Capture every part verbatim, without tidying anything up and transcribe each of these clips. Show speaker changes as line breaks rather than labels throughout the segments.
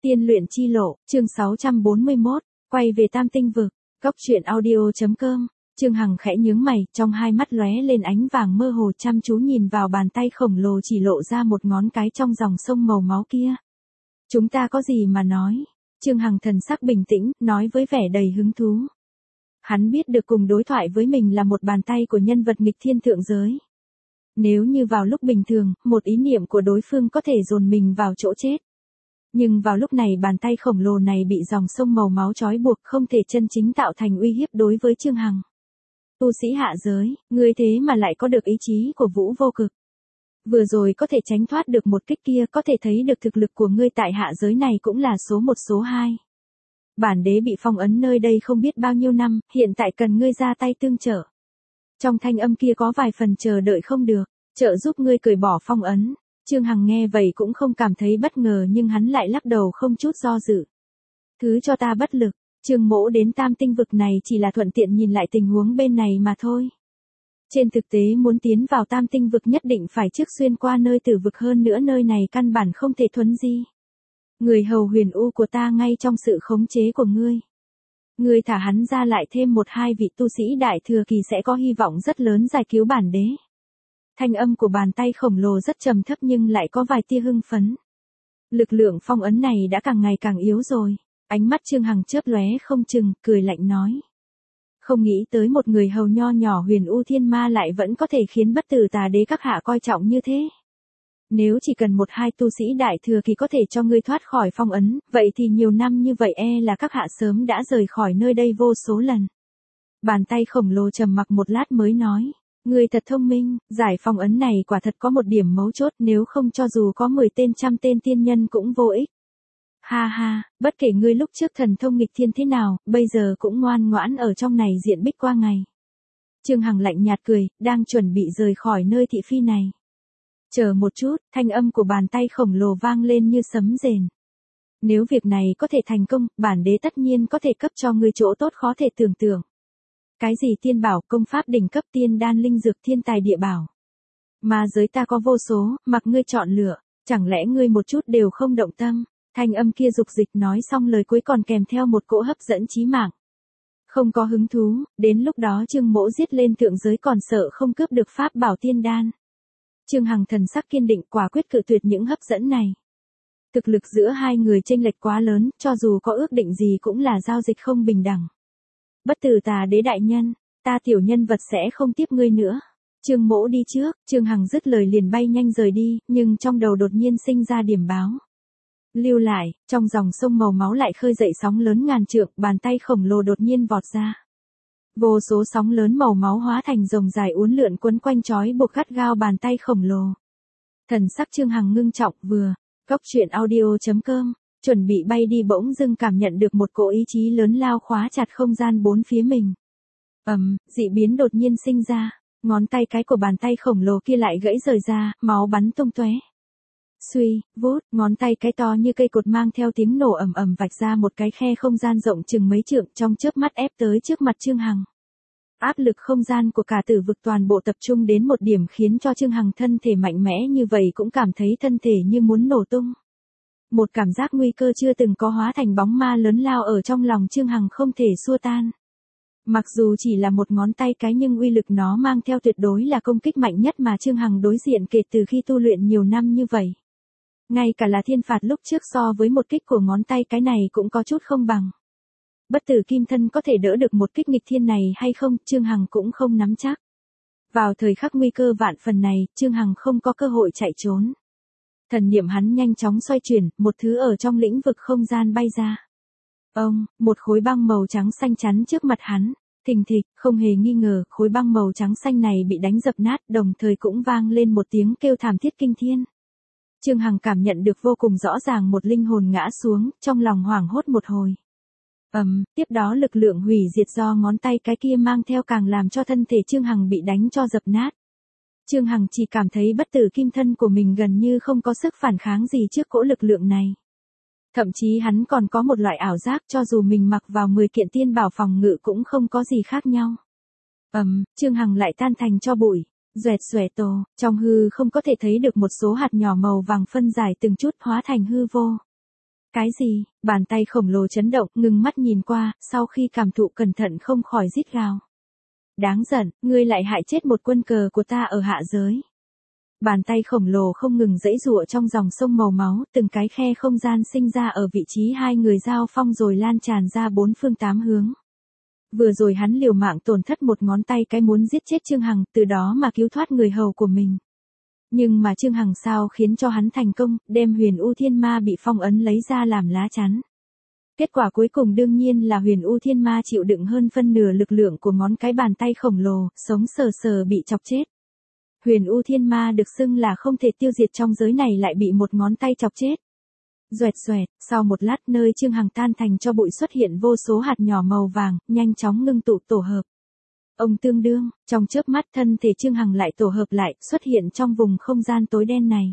Tiên luyện chi lộ, chương sáu trăm bốn mươi mốt, quay về Tam Tinh vực, Cốc truyện audio chấm com. Trương Hằng khẽ nhướng mày, trong hai mắt lóe lên ánh vàng mơ hồ chăm chú nhìn vào bàn tay khổng lồ chỉ lộ ra một ngón cái trong dòng sông màu máu kia. Chúng ta có gì mà nói? Trương Hằng thần sắc bình tĩnh, nói với vẻ đầy hứng thú. Hắn biết được cùng đối thoại với mình là một bàn tay của nhân vật nghịch thiên thượng giới. Nếu như vào lúc bình thường, một ý niệm của đối phương có thể dồn mình vào chỗ chết. Nhưng vào lúc này bàn tay khổng lồ này bị dòng sông màu máu trói buộc không thể chân chính tạo thành uy hiếp đối với Trương Hằng. Tu sĩ hạ giới, ngươi thế mà lại có được ý chí của Vũ Vô Cực. Vừa rồi có thể tránh thoát được một kích kia, có thể thấy được thực lực của ngươi tại hạ giới này cũng là số một số hai. Bản đế bị phong ấn nơi đây không biết bao nhiêu năm, hiện tại cần ngươi ra tay tương trợ. Trong thanh âm kia có vài phần chờ đợi không được, trợ giúp ngươi cởi bỏ phong ấn. Trương Hằng nghe vậy cũng không cảm thấy bất ngờ nhưng hắn lại lắc đầu không chút do dự. Thứ cho ta bất lực, Trương mỗ đến Tam Tinh vực này chỉ là thuận tiện nhìn lại tình huống bên này mà thôi. Trên thực tế muốn tiến vào Tam Tinh vực nhất định phải trước xuyên qua nơi tử vực, hơn nữa nơi này căn bản không thể thuấn di. Người hầu Huyền U của ta ngay trong sự khống chế của ngươi. Ngươi thả hắn ra lại thêm một hai vị tu sĩ đại thừa kỳ sẽ có hy vọng rất lớn giải cứu bản đế. Thanh âm của bàn tay khổng lồ rất trầm thấp nhưng lại có vài tia hưng phấn. Lực lượng phong ấn này đã càng ngày càng yếu rồi. Ánh mắt Trương Hằng chớp lóe không chừng, cười lạnh nói. Không nghĩ tới một người hầu nho nhỏ Huyền U Thiên Ma lại vẫn có thể khiến bất tử tà đế các hạ coi trọng như thế. Nếu chỉ cần một hai tu sĩ đại thừa kỳ có thể cho ngươi thoát khỏi phong ấn, vậy thì nhiều năm như vậy e là các hạ sớm đã rời khỏi nơi đây vô số lần. Bàn tay khổng lồ trầm mặc một lát mới nói. Ngươi thật thông minh, giải phong ấn này quả thật có một điểm mấu chốt, nếu không cho dù có mười tên trăm tên tiên nhân cũng vô ích. Ha ha, bất kể ngươi lúc trước thần thông nghịch thiên thế nào, bây giờ cũng ngoan ngoãn ở trong này diện bích qua ngày. Trương Hằng lạnh nhạt cười, đang chuẩn bị rời khỏi nơi thị phi này. Chờ một chút, thanh âm của bàn tay khổng lồ vang lên như sấm rền. Nếu việc này có thể thành công, bản đế tất nhiên có thể cấp cho ngươi chỗ tốt khó thể tưởng tượng. Cái gì tiên bảo, công pháp đỉnh cấp, tiên đan, linh dược, thiên tài địa bảo. Mà giới ta có vô số, mặc ngươi chọn lựa, chẳng lẽ ngươi một chút đều không động tâm? Thanh âm kia dục dịch nói xong lời cuối còn kèm theo một cỗ hấp dẫn chí mạng. Không có hứng thú, đến lúc đó Trương mỗ giết lên thượng giới còn sợ không cướp được pháp bảo tiên đan. Trương Hằng thần sắc kiên định quả quyết cự tuyệt những hấp dẫn này. Thực lực giữa hai người chênh lệch quá lớn, cho dù có ước định gì cũng là giao dịch không bình đẳng. Bất tử tà đế đại nhân, ta tiểu nhân vật sẽ không tiếp ngươi nữa. Trương mỗ đi trước. Trương Hằng dứt lời liền bay nhanh rời đi, nhưng trong đầu đột nhiên sinh ra điểm báo. Lưu lại, trong dòng sông màu máu lại khơi dậy sóng lớn ngàn trượng, bàn tay khổng lồ đột nhiên vọt ra. Vô số sóng lớn màu máu hóa thành rồng dài uốn lượn quấn quanh trói buộc gắt gao bàn tay khổng lồ. Thần sắc Trương Hằng ngưng trọng, vừa, Cốc truyện audio chấm com, chuẩn bị bay đi bỗng dưng cảm nhận được một cỗ ý chí lớn lao khóa chặt không gian bốn phía mình. Ầm, um, dị biến đột nhiên sinh ra, ngón tay cái của bàn tay khổng lồ kia lại gãy rời ra, máu bắn tung tóe. Suy, vút, ngón tay cái to như cây cột mang theo tiếng nổ ầm ầm vạch ra một cái khe không gian rộng chừng mấy trượng, trong chớp mắt ép tới trước mặt Trương Hằng. Áp lực không gian của cả tử vực toàn bộ tập trung đến một điểm khiến cho Trương Hằng thân thể mạnh mẽ như vậy cũng cảm thấy thân thể như muốn nổ tung. Một cảm giác nguy cơ chưa từng có hóa thành bóng ma lớn lao ở trong lòng Trương Hằng không thể xua tan. Mặc dù chỉ là một ngón tay cái nhưng uy lực nó mang theo tuyệt đối là công kích mạnh nhất mà Trương Hằng đối diện kể từ khi tu luyện nhiều năm như vậy. Ngay cả là thiên phạt lúc trước so với một kích của ngón tay cái này cũng có chút không bằng. Bất tử kim thân có thể đỡ được một kích nghịch thiên này hay không, Trương Hằng cũng không nắm chắc. Vào thời khắc nguy cơ vạn phần này, Trương Hằng không có cơ hội chạy trốn. Thần niệm hắn nhanh chóng xoay chuyển, một thứ ở trong lĩnh vực không gian bay ra. Ông, một khối băng màu trắng xanh chắn trước mặt hắn, thình thịch, không hề nghi ngờ, khối băng màu trắng xanh này bị đánh dập nát, đồng thời cũng vang lên một tiếng kêu thảm thiết kinh thiên. Trương Hằng cảm nhận được vô cùng rõ ràng một linh hồn ngã xuống, trong lòng hoảng hốt một hồi. Ầm, um, tiếp đó lực lượng hủy diệt do ngón tay cái kia mang theo càng làm cho thân thể Trương Hằng bị đánh cho dập nát. Trương Hằng chỉ cảm thấy bất tử kim thân của mình gần như không có sức phản kháng gì trước cỗ lực lượng này. Thậm chí hắn còn có một loại ảo giác cho dù mình mặc vào mười kiện tiên bảo phòng ngự cũng không có gì khác nhau. Ầm, um, Trương Hằng lại tan thành cho bụi. Duẹt xuể tổ, trong hư không có thể thấy được một số hạt nhỏ màu vàng phân giải từng chút hóa thành hư vô. Cái gì? Bàn tay khổng lồ chấn động, ngừng mắt nhìn qua, sau khi cảm thụ cẩn thận không khỏi rít gào. Đáng giận, ngươi lại hại chết một quân cờ của ta ở hạ giới. Bàn tay khổng lồ không ngừng giãy giụa trong dòng sông màu máu, từng cái khe không gian sinh ra ở vị trí hai người giao phong rồi lan tràn ra bốn phương tám hướng. Vừa rồi hắn liều mạng tổn thất một ngón tay cái muốn giết chết Trương Hằng, từ đó mà cứu thoát người hầu của mình. Nhưng mà Trương Hằng sao khiến cho hắn thành công, đem Huyền U Thiên Ma bị phong ấn lấy ra làm lá chắn. Kết quả cuối cùng đương nhiên là Huyền U Thiên Ma chịu đựng hơn phân nửa lực lượng của ngón cái bàn tay khổng lồ, sống sờ sờ bị chọc chết. Huyền U Thiên Ma được xưng là không thể tiêu diệt trong giới này lại bị một ngón tay chọc chết. Duẹt duẹt, sau một lát nơi Trương Hằng tan thành cho bụi xuất hiện vô số hạt nhỏ màu vàng, nhanh chóng ngưng tụ tổ hợp. Ông tương đương, trong chớp mắt thân thể Trương Hằng lại tổ hợp lại, xuất hiện trong vùng không gian tối đen này.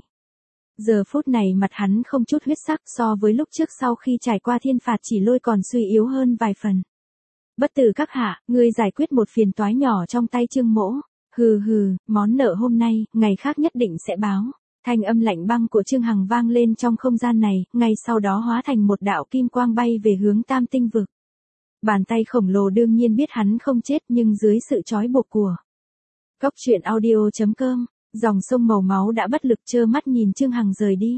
Giờ phút này mặt hắn không chút huyết sắc, so với lúc trước sau khi trải qua thiên phạt chỉ lôi còn suy yếu hơn vài phần. Bất tử các hạ, ngươi giải quyết một phiền toái nhỏ trong tay Trương Mỗ. Hừ hừ, món nợ hôm nay, ngày khác nhất định sẽ báo. Thanh âm lạnh băng của Trương Hằng vang lên trong không gian này, ngay sau đó hóa thành một đạo kim quang bay về hướng Tam Tinh Vực. Bàn tay khổng lồ đương nhiên biết hắn không chết nhưng dưới sự trói buộc của Cốc truyện audio chấm com, dòng sông màu máu đã bất lực trơ mắt nhìn Trương Hằng rời đi.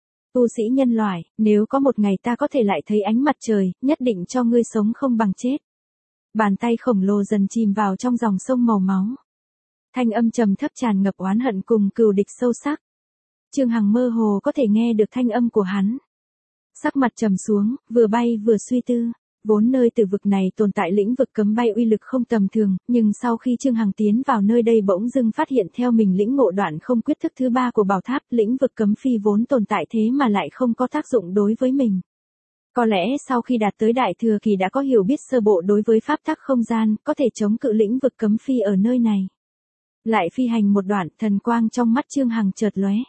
Tu sĩ nhân loại, nếu có một ngày ta có thể lại thấy ánh mặt trời, nhất định cho ngươi sống không bằng chết. Bàn tay khổng lồ dần chìm vào trong dòng sông màu máu. Thanh âm trầm thấp tràn ngập oán hận cùng cừu địch sâu sắc. Trương Hằng mơ hồ có thể nghe được thanh âm của hắn. Sắc mặt trầm xuống, vừa bay vừa suy tư. Vốn nơi tử vực này tồn tại lĩnh vực cấm bay uy lực không tầm thường, nhưng sau khi Trương Hằng tiến vào nơi đây bỗng dưng phát hiện theo mình lĩnh ngộ đoạn không quyết thức thứ ba của bảo tháp, lĩnh vực cấm phi vốn tồn tại thế mà lại không có tác dụng đối với mình. Có lẽ sau khi đạt tới đại thừa kỳ đã có hiểu biết sơ bộ đối với pháp tắc không gian, có thể chống cự lĩnh vực cấm phi ở nơi này. Lại phi hành một đoạn, thần quang trong mắt Trương Hằng chợt lóe.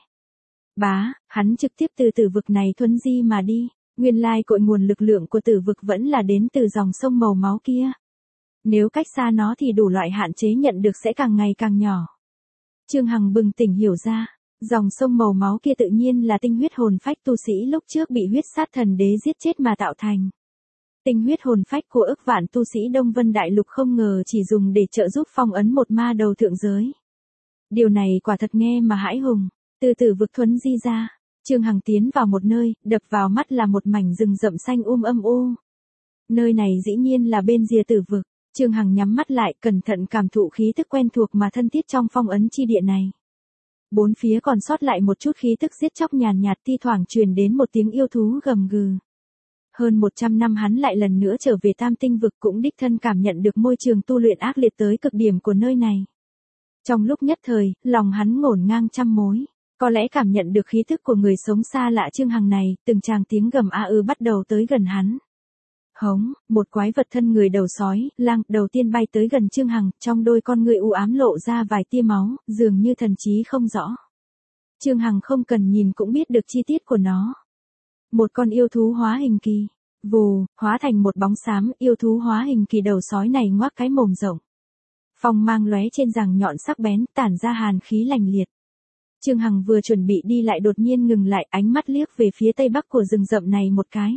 Bá, hắn trực tiếp từ tử vực này thuấn di mà đi. Nguyên lai cội nguồn lực lượng của tử vực vẫn là đến từ dòng sông màu máu kia. Nếu cách xa nó thì đủ loại hạn chế nhận được sẽ càng ngày càng nhỏ. Trương Hằng bừng tỉnh hiểu ra, dòng sông màu máu kia tự nhiên là tinh huyết hồn phách tu sĩ lúc trước bị huyết sát thần đế giết chết mà tạo thành. Tinh huyết hồn phách của ức vạn tu sĩ Đông Vân Đại Lục không ngờ chỉ dùng để trợ giúp phong ấn một ma đầu thượng giới. Điều này quả thật nghe mà hãi hùng, từ tử vực thuấn di ra. Trương Hằng tiến vào một nơi, đập vào mắt là một mảnh rừng rậm xanh um âm u. Nơi này dĩ nhiên là bên rìa tử vực. Trương Hằng nhắm mắt lại, cẩn thận cảm thụ khí tức quen thuộc mà thân thiết trong phong ấn chi địa này. Bốn phía còn sót lại một chút khí tức giết chóc nhàn nhạt, thi thoảng truyền đến một tiếng yêu thú gầm gừ. Hơn một trăm năm hắn lại lần nữa trở về Tam Tinh Vực cũng đích thân cảm nhận được môi trường tu luyện ác liệt tới cực điểm của nơi này. Trong lúc nhất thời, lòng hắn ngổn ngang trăm mối. Có lẽ cảm nhận được khí thức của người sống xa lạ Trương Hằng này, từng tràng tiếng gầm a ư bắt đầu tới gần hắn. Hống, một quái vật thân người đầu sói, lang, đầu tiên bay tới gần Trương Hằng, trong đôi con người u ám lộ ra vài tia máu, dường như thần trí không rõ. Trương Hằng không cần nhìn cũng biết được chi tiết của nó. Một con yêu thú hóa hình kỳ. Vù, hóa thành một bóng xám, yêu thú hóa hình kỳ đầu sói này ngoác cái mồm rộng. Phong mang lóe trên răng nhọn sắc bén, tản ra hàn khí lành liệt. Trương Hằng vừa chuẩn bị đi lại đột nhiên ngừng lại, ánh mắt liếc về phía tây bắc của rừng rậm này một cái.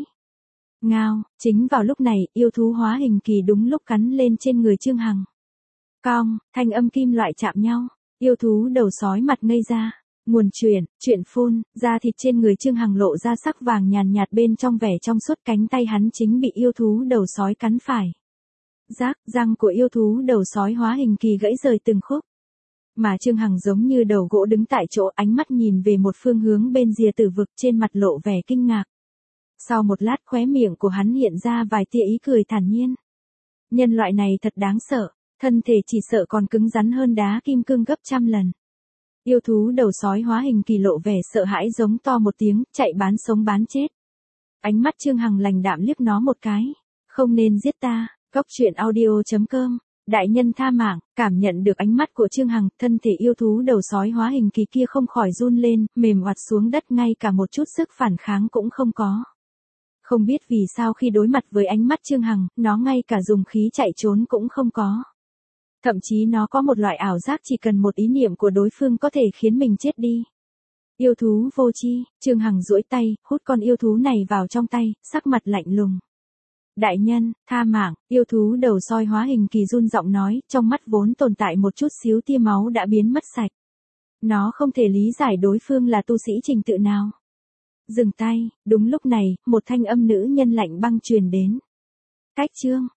Ngao, chính vào lúc này, yêu thú hóa hình kỳ đúng lúc cắn lên trên người Trương Hằng. Cong, thanh âm kim loại chạm nhau, yêu thú đầu sói mặt ngây ra. Nguồn chuyển, chuyện phun, da thịt trên người Trương Hằng lộ ra sắc vàng nhàn nhạt bên trong vẻ trong suốt, cánh tay hắn chính bị yêu thú đầu sói cắn phải. Rác, răng của yêu thú đầu sói hóa hình kỳ gãy rời từng khúc. Mà Trương Hằng giống như đầu gỗ đứng tại chỗ, ánh mắt nhìn về một phương hướng bên rìa tử vực, trên mặt lộ vẻ kinh ngạc. Sau một lát khóe miệng của hắn hiện ra vài tia ý cười thản nhiên. Nhân loại này thật đáng sợ, thân thể chỉ sợ còn cứng rắn hơn đá kim cương gấp trăm lần. Yêu thú đầu sói hóa hình kỳ lộ vẻ sợ hãi giống to một tiếng, chạy bán sống bán chết. Ánh mắt Trương Hằng lành đạm liếc nó một cái. Không nên giết ta. Cốc truyện audio chấm com. Đại nhân tha mạng, cảm nhận được ánh mắt của Trương Hằng, thân thể yêu thú đầu sói hóa hình kỳ kia không khỏi run lên, mềm oặt xuống đất, ngay cả một chút sức phản kháng cũng không có. Không biết vì sao khi đối mặt với ánh mắt Trương Hằng, nó ngay cả dùng khí chạy trốn cũng không có. Thậm chí nó có một loại ảo giác chỉ cần một ý niệm của đối phương có thể khiến mình chết đi. Yêu thú vô tri, Trương Hằng duỗi tay, hút con yêu thú này vào trong tay, sắc mặt lạnh lùng. Đại nhân, tha mạng, yêu thú đầu soi hóa hình kỳ run giọng nói, trong mắt vốn tồn tại một chút xíu tia máu đã biến mất sạch. Nó không thể lý giải đối phương là tu sĩ trình tự nào. Dừng tay, đúng lúc này, một thanh âm nữ nhân lạnh băng truyền đến. Cách Trương,